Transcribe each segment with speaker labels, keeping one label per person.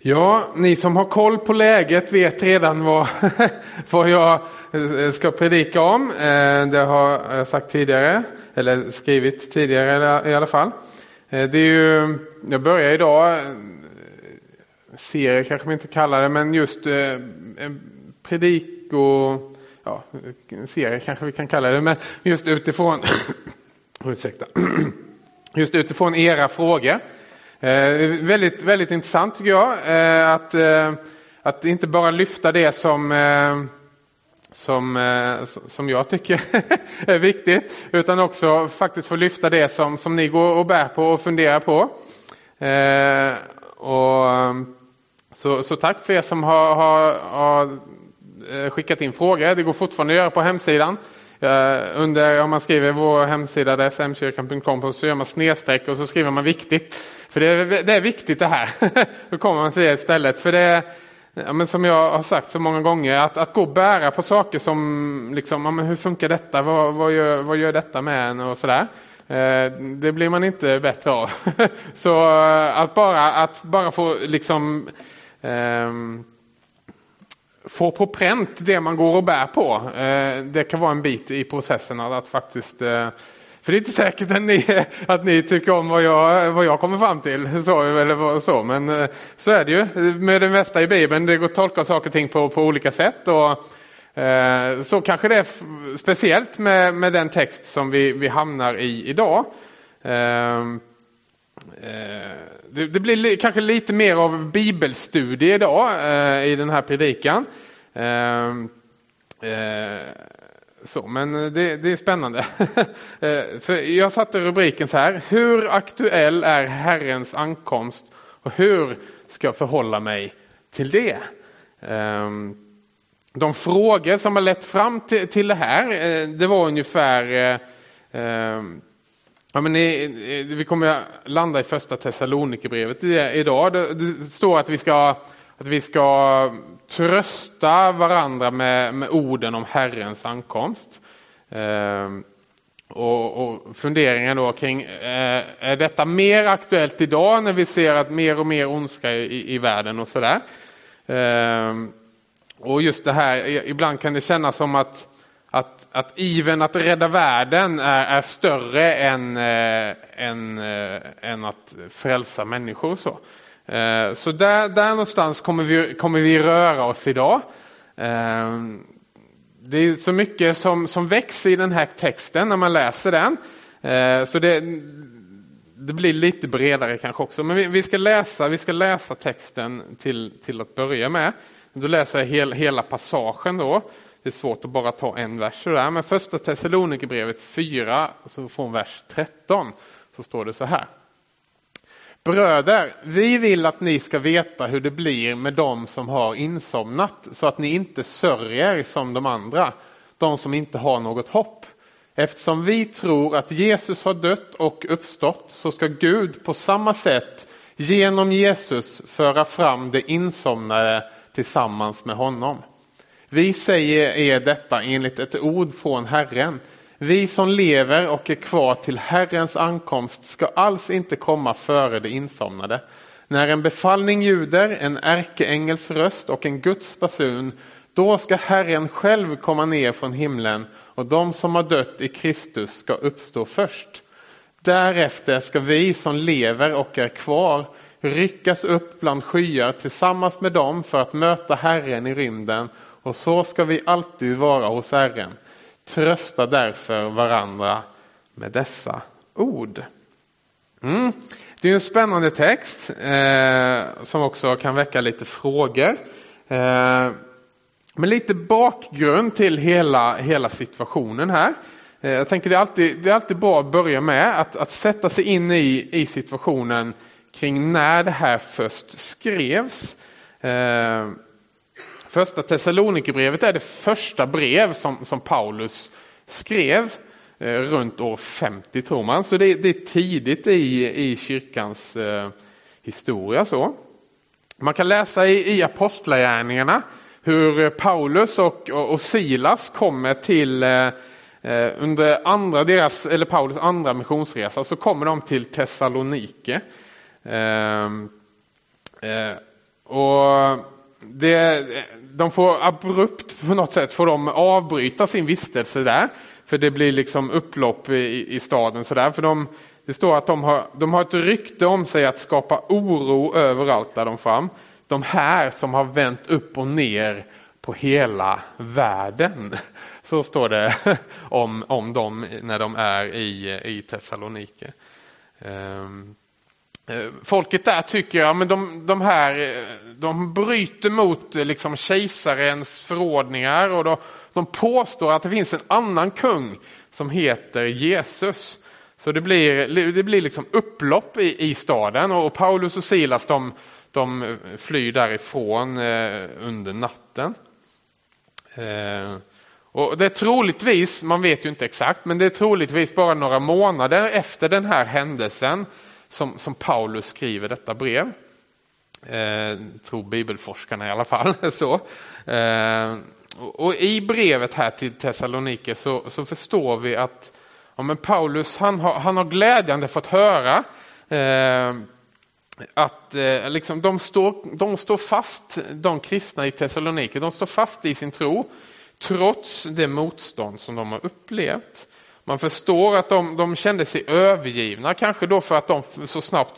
Speaker 1: Ja, ni som har koll på läget vet redan vad jag ska predika om. Det har jag sagt tidigare, eller skrivit tidigare i alla fall. Det är ju, jag börjar idag, serie kanske man inte kallar det, men just predik och ja, serie kanske vi kan kalla det, men just utifrån just utifrån era frågor. Väldigt, väldigt intressant tycker jag att inte bara lyfta det som jag tycker är viktigt, utan också faktiskt få lyfta det som ni går och bär på och funderar på. Så tack för er som har skickat in frågor. Det går fortfarande att göra på hemsidan. Om man skriver vår hemsida där smkyrkan.com, så gör man snedstreck och så skriver man viktigt. För det är viktigt det här. Då kommer man till det istället. För det är, men som jag har sagt så många gånger, att gå och bära på saker som liksom, hur funkar detta? Vad gör detta med en och sådär? Det blir man inte bättre av. Så att bara få liksom få på pränt det man går och bär på. Det kan vara en bit i processen att faktiskt, för det är inte säkert att ni tycker om vad jag kommer fram till, så, men så är det ju med det mesta i Bibeln. Det går att tolka saker och ting på olika sätt, och så kanske det är speciellt med den text som vi hamnar i idag. Det blir kanske lite mer av bibelstudie idag i den här predikan. Men det är spännande. För jag satte rubriken så här: hur aktuell är Herrens ankomst och hur ska jag förhålla mig till det? De frågor som har lett fram till det här, det var ungefär vi kommer landa i första Thessalonikerbrevet idag. Det står att vi ska trösta varandra med orden om Herrens ankomst. Och funderingen då kring, är detta mer aktuellt idag när vi ser att mer och mer ondska i världen och sådär. Och just det här, ibland kan det kännas som att iven att rädda världen är större än att frälsa människor. Så där någonstans kommer vi röra oss idag. Det är så mycket som växer i den här texten när man läser den. Så det blir lite bredare kanske också. Men vi ska läsa texten till att börja med. Då läser jag hela passagen då. Det är svårt att bara ta en vers där, men första Thessalonikerbrevet 4, så från vers 13, så står det så här: bröder, vi vill att ni ska veta hur det blir med dem som har insomnat, så att ni inte sörjer som de andra, de som inte har något hopp. Eftersom vi tror att Jesus har dött och uppstått, så ska Gud på samma sätt genom Jesus föra fram det insomnade tillsammans med honom. Vi säger er detta enligt ett ord från Herren. Vi som lever och är kvar till Herrens ankomst ska alls inte komma före det insomnade. När en befallning ljuder, en ärkeängels röst och en Guds basun, då ska Herren själv komma ner från himlen, och de som har dött i Kristus ska uppstå först. Därefter ska vi som lever och är kvar ryckas upp bland skyar tillsammans med dem för att möta Herren i rymden, och så ska vi alltid vara hos Herren. Trösta därför varandra med dessa ord. Det är en spännande text som också kan väcka lite frågor. Men lite bakgrund till hela situationen här. Jag tänker det är alltid bra att börja med att sätta sig in i situationen kring när det här först skrevs. Första Thessalonikerbrevet är det första brev som Paulus skrev runt år 50, tror man. Så det är tidigt i kyrkans historia. Så. Man kan läsa i apostlagärningarna hur Paulus och Silas kommer till under Paulus andra missionsresa, så kommer de till Thessalonike. Och de får abrupt på något sätt får de avbryta sin vistelse där. För det blir liksom upplopp i staden så där. För det står att de har ett rykte om sig att skapa oro överallt där de fram. De här som har vänt upp och ner på hela världen. Så står det om dem när de är i Thessalonike. Folket där tycker ja, men de bryter mot liksom kejsarens förordningar och de påstår att det finns en annan kung som heter Jesus. Så det blir liksom upplopp i staden och Paulus och Silas de flyr därifrån under natten. Och det är troligtvis, man vet ju inte exakt, men det är troligtvis bara några månader efter den här händelsen som Paulus skriver detta brev. Tror bibelforskarna i alla fall. Så. Och i brevet här till Thessalonike så förstår vi att men Paulus han har glädjande fått höra att liksom de står fast, de kristna i Thessalonike, de står fast i sin tro trots det motstånd som de har upplevt. Man förstår att de kände sig övergivna, kanske då för att de så snabbt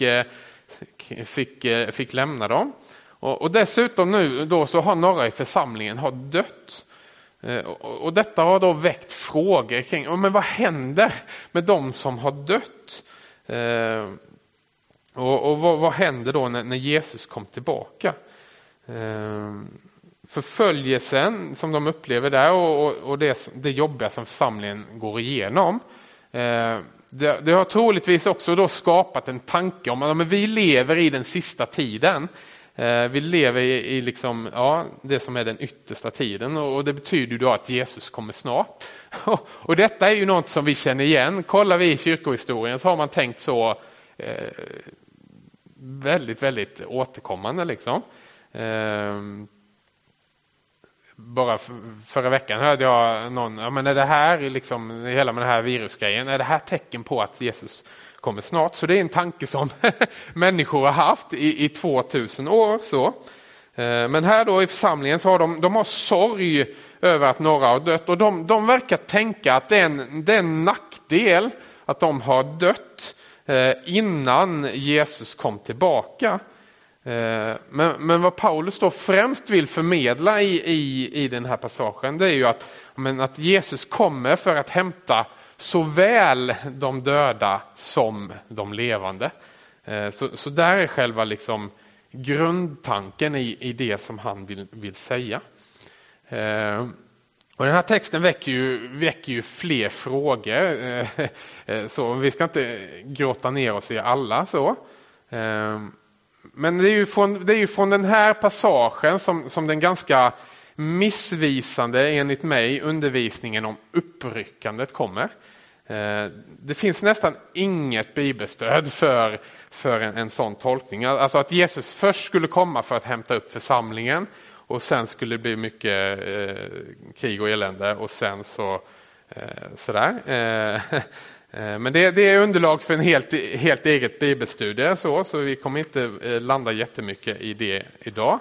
Speaker 1: fick lämna dem. Och dessutom nu då så har några i församlingen har dött. Och detta har då väckt frågor kring men vad händer med de som har dött? Och vad händer då när Jesus kom tillbaka? Förföljelsen som de upplever där och det jobbiga som församlingen går igenom. Det har troligtvis också då skapat en tanke om att vi lever i den sista tiden. Vi lever i liksom, det som är den yttersta tiden och det betyder ju då att Jesus kommer snart. Och detta är ju något som vi känner igen. Kollar vi i kyrkohistorien så har man tänkt så väldigt, väldigt återkommande liksom. Bara förra veckan hörde jag någon, men är det här liksom, hela med den här virusgrejen, är det här tecken på att Jesus kommer snart? Så det är en tanke som människor har haft i 2000 år. Så. Men här då i församlingen så har de har sorg över att några har dött och de verkar tänka att det är en nackdel att de har dött innan Jesus kom tillbaka. Men vad Paulus då främst vill förmedla i den här passagen, det är ju att Jesus kommer för att hämta såväl de döda som de levande. Så där är själva liksom grundtanken i det som han vill säga. Och den här texten väcker ju fler frågor. Så vi ska inte gråta ner oss i alla så. Men det är ju från den här passagen som den ganska missvisande enligt mig undervisningen om uppryckandet kommer. Det finns nästan inget bibelstöd för en sån tolkning. Alltså att Jesus först skulle komma för att hämta upp församlingen och sen skulle det bli mycket krig och elände och sen sådär. Men det är underlag för en helt eget bibelstudie så vi kommer inte landa jättemycket i det idag.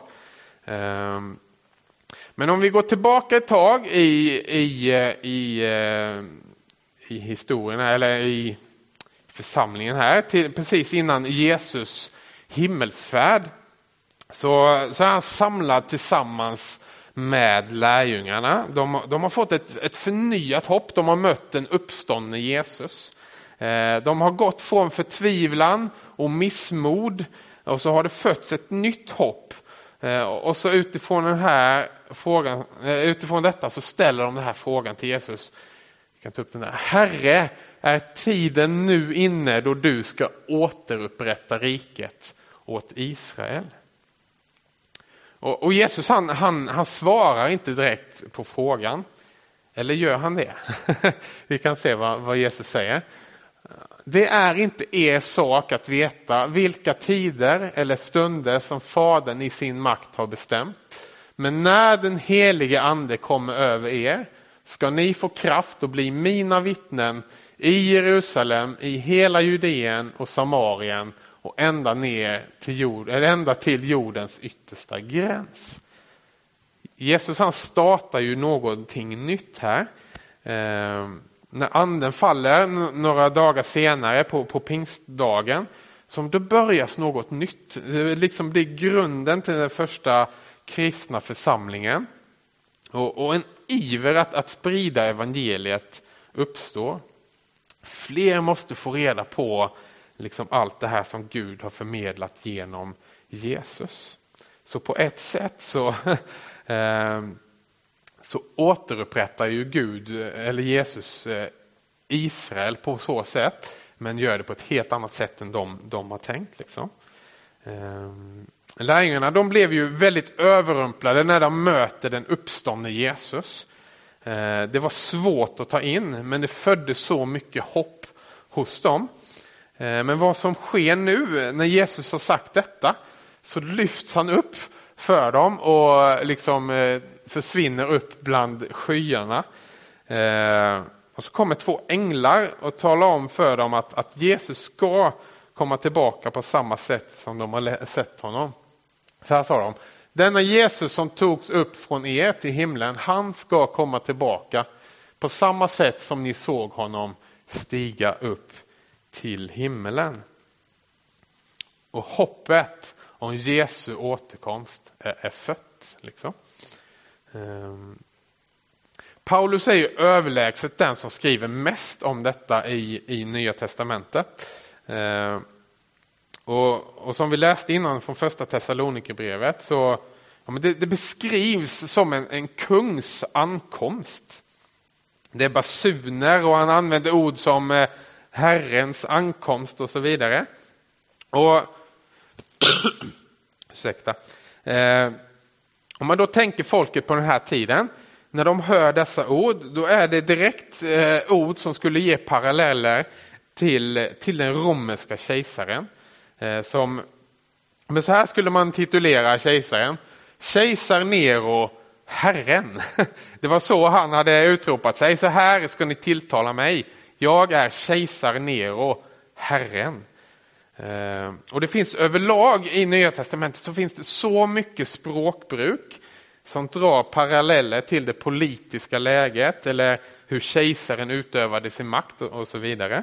Speaker 1: Men om vi går tillbaka ett tag i historien eller i församlingen här precis innan Jesus himmelsfärd så är han samlad tillsammans med lärjungarna. De har fått ett förnyat hopp. De har mött en uppståndne Jesus. De har gått från förtvivlan och missmod och så har det fötts ett nytt hopp. Och så utifrån den här frågan, utifrån detta så ställer de den här frågan till Jesus. Vi kan ta upp den här. Herre, är tiden nu inne då du ska återupprätta riket åt Israel? Och Jesus han svarar inte direkt på frågan. Eller gör han det? Vi kan se vad Jesus säger. Det är inte er sak att veta vilka tider eller stunder som Fadern i sin makt har bestämt. Men när den helige ande kommer över er ska ni få kraft att bli mina vittnen i Jerusalem, i hela Judeen och Samarien och ända ner till eller ända till jordens yttersta gräns. Jesus han startar ju någonting nytt här. När anden faller några dagar senare på pingstdagen, som då börjas något nytt. Det liksom blir grunden till den första kristna församlingen. Och en iver att sprida evangeliet uppstår. Fler måste få reda på liksom allt det här som Gud har förmedlat genom Jesus. Så på ett sätt så återupprättar ju Gud eller Jesus Israel på så sätt, men gör det på ett helt annat sätt än de har tänkt. Liksom. Lärjungarna de blev ju väldigt överrumplade när de möter den uppståndne Jesus. Det var svårt att ta in, men det födde så mycket hopp hos dem. Men vad som sker nu när Jesus har sagt detta, så lyfts han upp för dem och liksom försvinner upp bland skyarna. Och så kommer 2 änglar och talar om för dem att Jesus ska komma tillbaka på samma sätt som de har sett honom. Så här sa de: denna Jesus som togs upp från er till himlen, han ska komma tillbaka på samma sätt som ni såg honom stiga upp till himmelen. Och hoppet om Jesu återkomst är fött. Liksom. Paulus är ju överlägset den som skriver mest om detta i Nya testamentet. Och som vi läste innan från första Thessalonikerbrevet, så det beskrivs som en kungs ankomst. Det är basuner och han använder ord som Herrens ankomst och så vidare. Och ursäkta. Om man då tänker folket på den här tiden, när de hör dessa ord, då är det direkt ord som skulle ge paralleller till den romerska kejsaren. Men så här skulle man titulera kejsaren: Kejsar Nero, Herren. Det var så han hade utropat sig: så här ska ni tilltala mig. Jag är kejsar Nero, Herren. Och det finns överlag i Nya testamentet så finns det så mycket språkbruk som drar paralleller till det politiska läget eller hur kejsaren utövade sin makt och så vidare.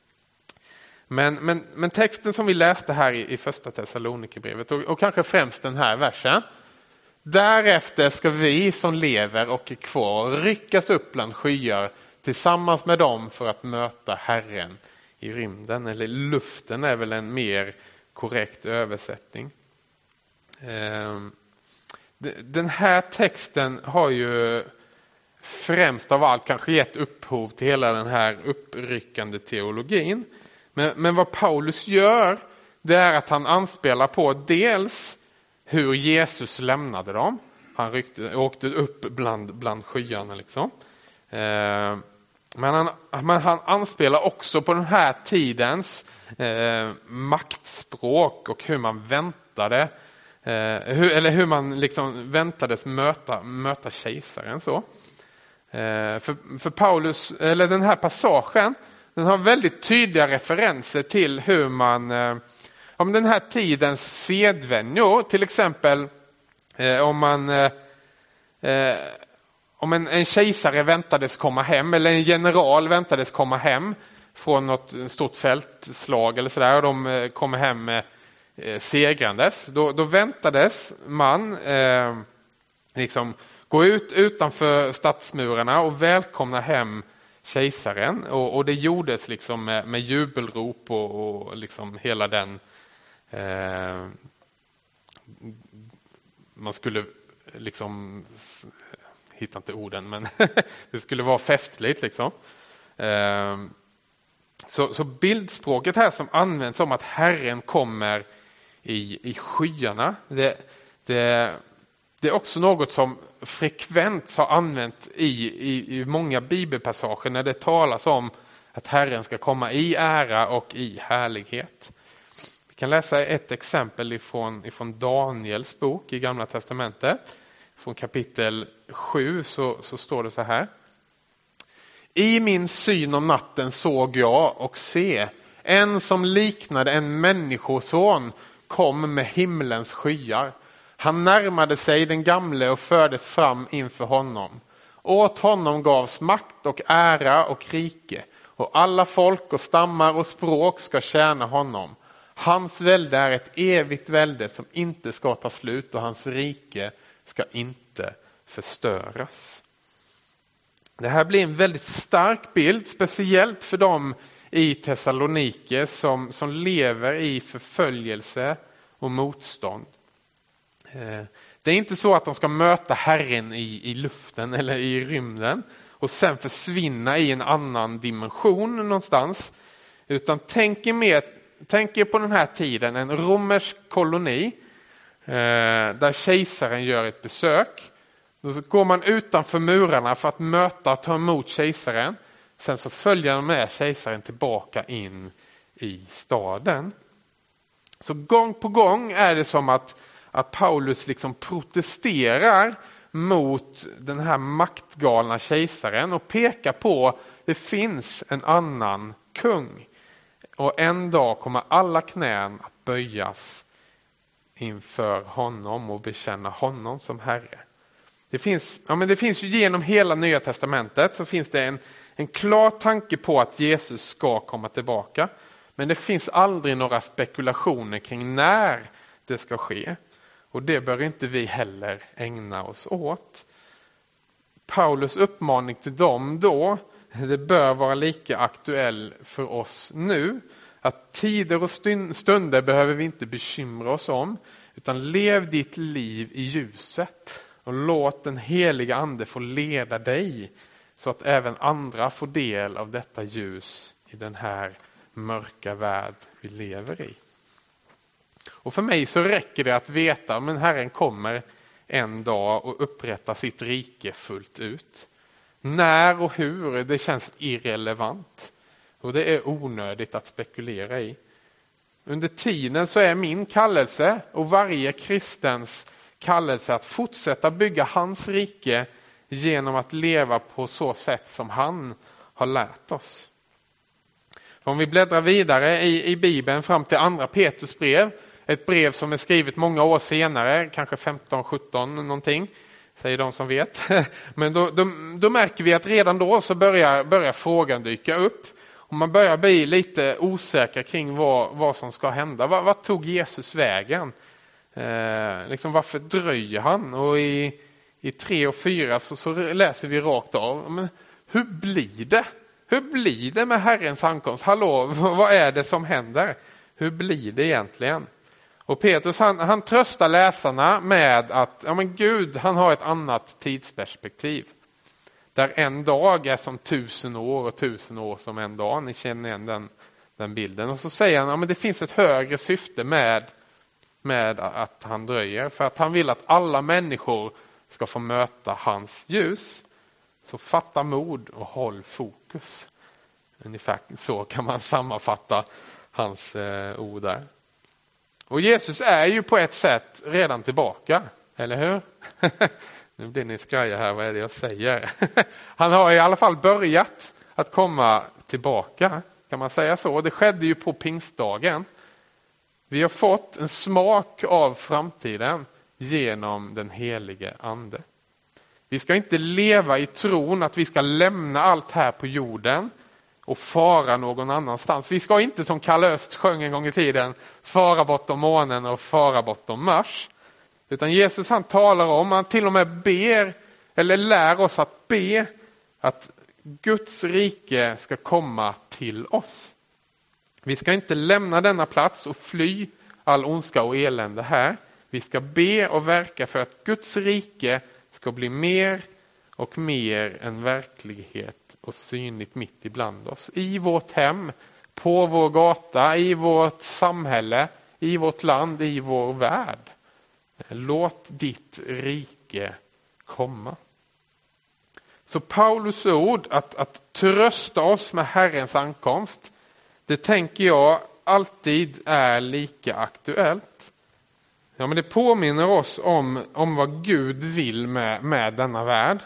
Speaker 1: Men texten som vi läste här i första Thessalonikerbrevet och kanske främst den här versen: därefter ska vi som lever och är kvar ryckas upp bland skyar tillsammans med dem för att möta Herren i rymden, eller luften är väl en mer korrekt översättning. Den här texten har ju främst av allt kanske gett upphov till hela den här uppryckande teologin. Men vad Paulus gör, det är att han anspelar på dels hur Jesus lämnade dem. Han åkte upp bland skyarna liksom. Men han anspelar också på den här tidens maktspråk och hur man väntade, hur man liksom väntades möta kejsaren. Så. För Paulus, eller den här passagen, den har väldigt tydliga referenser till hur man, om den här tidens sedvänjor, till exempel om en kejsare väntades komma hem, eller en general väntades komma hem från något stort fältslag eller sådär, och de kommer hem segrandes, då väntades man liksom gå ut utanför stadsmurarna och välkomna hem kejsaren, och det gjordes liksom med jubelrop och liksom hela den man skulle liksom, hittar inte orden, men det skulle vara festligt liksom. Så bildspråket här som används om att Herren kommer i skyarna, det är också något som frekvent har använt i många bibelpassager när det talas om att Herren ska komma i ära och i härlighet. Vi kan läsa ett exempel ifrån Daniels bok i Gamla testamentet. Från kapitel 7 så står det så här: I min syn om natten såg jag och se En som liknade en människoson kom med himlens skyar. Han närmade sig den gamle och fördes fram inför honom. Åt honom gavs makt och ära och rike, och alla folk och stammar och språk ska tjäna honom. Hans välde är ett evigt välde som inte ska ta slut, och hans rike ska inte förstöras. Det här blir en väldigt stark bild, speciellt för dem i Thessalonike som lever i förföljelse och motstånd. Det är inte så att de ska möta Herren i luften eller i rymden och sen försvinna i en annan dimension någonstans. Utan tänk er på den här tiden en romersk koloni där kejsaren gör ett besök. Då går man utanför murarna för att möta och ta emot kejsaren. Sen så följer de med kejsaren tillbaka in i staden. Så gång på gång är det som att Paulus liksom protesterar mot den här maktgalna kejsaren och pekar på att det finns en annan kung. Och en dag kommer alla knän att böjas inför honom och bekänna honom som Herre. Det finns ju genom hela Nya testamentet så finns det en klar tanke på att Jesus ska komma tillbaka. Men det finns aldrig några spekulationer kring när det ska ske. Och det bör inte vi heller ägna oss åt. Paulus uppmaning till dem då, det bör vara lika aktuell för oss nu. Att tider och stunder behöver vi inte bekymra oss om. Utan lev ditt liv i ljuset. Och låt den heliga ande få leda dig. Så att även andra får del av detta ljus i den här mörka värld vi lever i. Och för mig så räcker det att veta att Herren kommer en dag och upprätta sitt rike fullt ut. När och hur, det känns irrelevant. Och det är onödigt att spekulera i. Under tiden så är min kallelse och varje kristens kallelse att fortsätta bygga hans rike genom att leva på så sätt som han har lärt oss. Om vi bläddrar vidare i Bibeln fram till andra Petrus brev, ett brev som är skrivet många år senare, kanske 15-17 någonting, säger de som vet. Men då märker vi att redan då så börjar frågan dyka upp. Och man börjar bli lite osäker kring vad som ska hända. Vad tog Jesus vägen? Varför dröjer han? Och i 3 och 4 så läser vi rakt av. Men hur blir det? Hur blir det med Herrens ankomst? Hallå, vad är det som händer? Hur blir det egentligen? Och Petrus han tröstar läsarna med att Gud han har ett annat tidsperspektiv. Där en dag är som 1000 år och 1000 år som en dag. Ni känner igen den bilden. Och så säger han att det finns ett högre syfte med att han dröjer. För att han vill att alla människor ska få möta hans ljus. Så fatta mod och håll fokus. Ungefär så kan man sammanfatta hans ord där. Och Jesus är ju på ett sätt redan tillbaka, eller hur? Nu blir ni skraja här, vad är det jag säger? Han har i alla fall börjat att komma tillbaka, kan man säga så. Det skedde ju på pingstdagen. Vi har fått en smak av framtiden genom den helige ande. Vi ska inte leva i tron att vi ska lämna allt här på jorden och fara någon annanstans. Vi ska inte, som Kalle Öst sjöng en gång i tiden, fara bortom månen och fara bortom Mars. Utan Jesus han talar om, han till och med ber eller lär oss att be att Guds rike ska komma till oss. Vi ska inte lämna denna plats och fly all ondska och elände här. Vi ska be och verka för att Guds rike ska bli mer och mer en verklighet och synligt mitt ibland oss. I vårt hem, på vår gata, i vårt samhälle, i vårt land, i vår värld. Låt ditt rike komma. Så Paulus ord att trösta oss med Herrens ankomst, det tänker jag alltid är lika aktuellt. Ja, men det påminner oss om vad Gud vill med denna värld.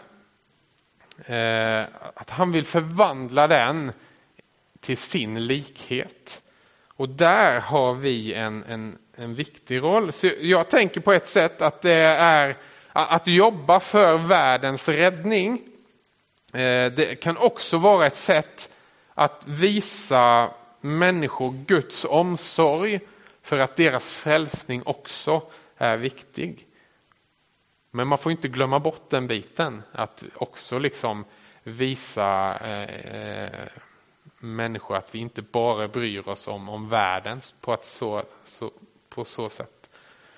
Speaker 1: Att han vill förvandla den till sin likhet. Och där har vi en viktig roll. Så jag tänker på ett sätt att det är att jobba för världens räddning. Det kan också vara ett sätt att visa människor Guds omsorg för att deras frälsning också är viktig. Men man får inte glömma bort den biten, att också liksom visa människor att vi inte bara bryr oss om världen på så sätt.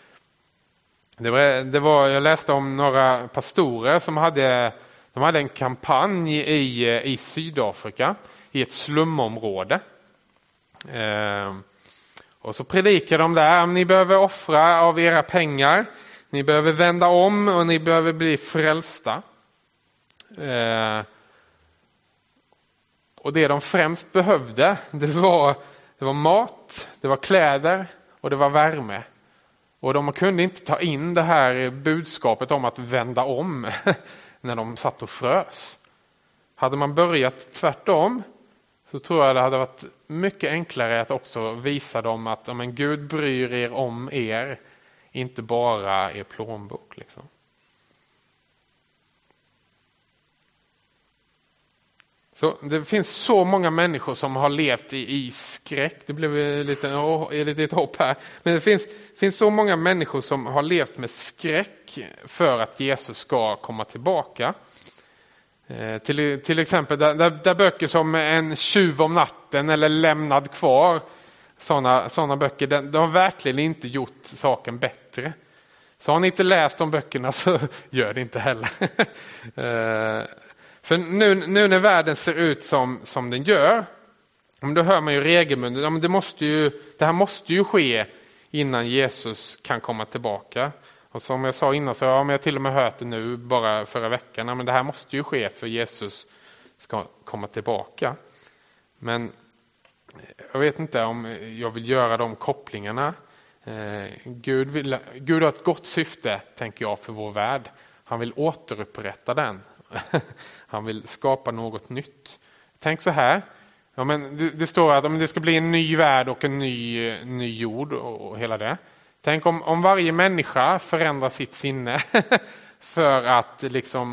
Speaker 1: Jag läste om några pastorer som hade en kampanj i Sydafrika, i ett slumområde. Och så predikar de där, ni behöver offra av era pengar, ni behöver vända om och ni behöver bli frälsta. Och det de främst behövde, det var mat, det var kläder och det var värme. Och de kunde inte ta in det här budskapet om att vända om när de satt och frös. Hade man börjat tvärtom, så tror jag det hade varit mycket enklare att också visa dem att Gud bryr er om er, inte bara er plånbok. Liksom. Så det finns så många människor som har levt i skräck. Det blev lite hopp här. Men det finns så många människor som har levt med skräck för att Jesus ska komma tillbaka. Till exempel där böcker som En tjuv om natten eller Lämnad kvar, sådana böcker, de har verkligen inte gjort saken bättre. Så har ni inte läst de böckerna, så gör det inte heller. För nu när världen ser ut som den gör, då hör man ju regelbundet, det här måste ju ske innan Jesus kan komma tillbaka. Och som jag sa innan, så har jag till och med hört det nu bara förra veckan, men det här måste ju ske för Jesus ska komma tillbaka. Men jag vet inte om jag vill göra de kopplingarna. Gud har ett gott syfte, tänker jag, för vår värld. Han vill återupprätta den. Han vill skapa något nytt. Tänk så här. Ja, men det står att det ska bli en ny värld och en ny jord och hela det. Tänk om varje människa förändrar sitt sinne för att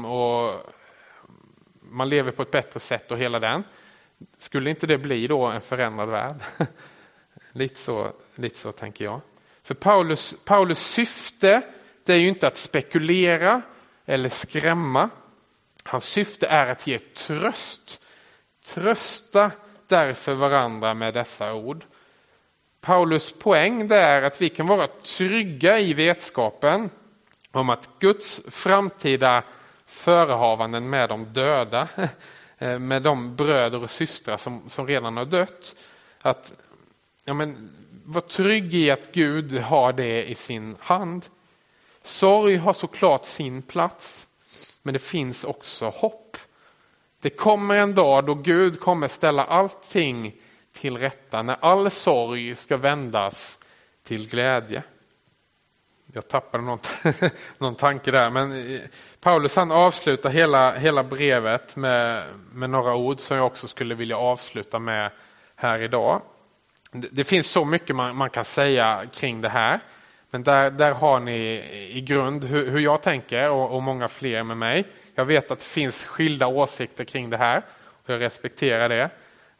Speaker 1: man lever på ett bättre sätt och hela den. Skulle inte det bli då en förändrad värld? Lite så tänker jag. För Paulus syfte, det är ju inte att spekulera eller skrämma. Hans syfte är att ge tröst. Trösta därför varandra med dessa ord. Paulus poäng, det är att vi kan vara trygga i vetskapen om att Guds framtida förehavanden med de döda, med de bröder och systrar som redan har dött, att vara trygg i att Gud har det i sin hand. Sorg har såklart sin plats, men det finns också hopp. Det kommer en dag då Gud kommer ställa allting till rätta, när all sorg ska vändas till glädje. Jag tappade någon tanke där, men Paulus han avslutar hela brevet med några ord som jag också skulle vilja avsluta med här idag. Det finns så mycket man kan säga kring det här, men där har ni i grund hur jag tänker och många fler med mig. Jag vet att det finns skilda åsikter kring det här och jag respekterar det.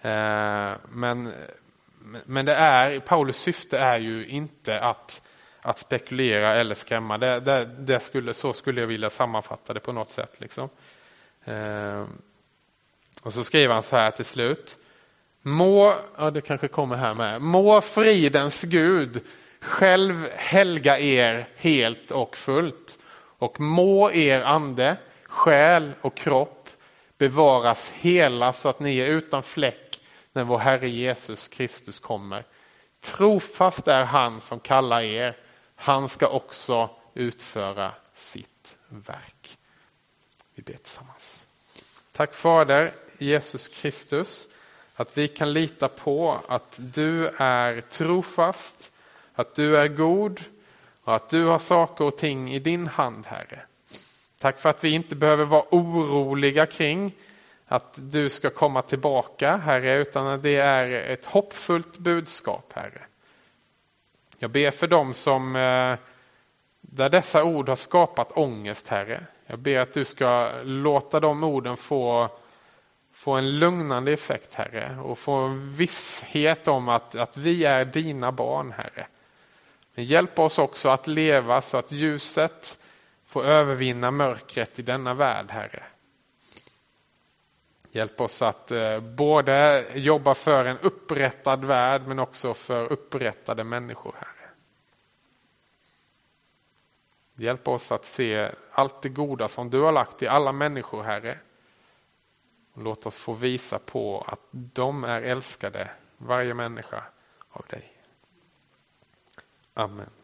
Speaker 1: Men Paulus syfte är ju inte att spekulera eller skrämma. Så skulle jag vilja sammanfatta det på något sätt. Liksom. Och så skriver han så här till slut. Det kanske kommer här med. Må fridens Gud själv helga er helt och fullt. Och må er ande, själ och kropp bevaras hela så att ni är utan fläck när vår Herre Jesus Kristus kommer. Trofast är han som kallar er. Han ska också utföra sitt verk. Vi ber tillsammans. Tack Fader Jesus Kristus, att vi kan lita på att du är trofast, att du är god och att du har saker och ting i din hand, Herre. Tack för att vi inte behöver vara oroliga kring att du ska komma tillbaka, Herre, utan det är ett hoppfullt budskap, Herre. Jag ber för dem som där dessa ord har skapat ångest, Herre. Jag ber att du ska låta de orden få en lugnande effekt, Herre. Och få en visshet om att vi är dina barn, Herre. Men hjälp oss också att leva så att ljuset får övervinna mörkret i denna värld, Herre. Hjälp oss att både jobba för en upprättad värld men också för upprättade människor, Herre. Hjälp oss att se allt det goda som du har lagt i alla människor, Herre. Och låt oss få visa på att de är älskade, varje människa av dig. Amen.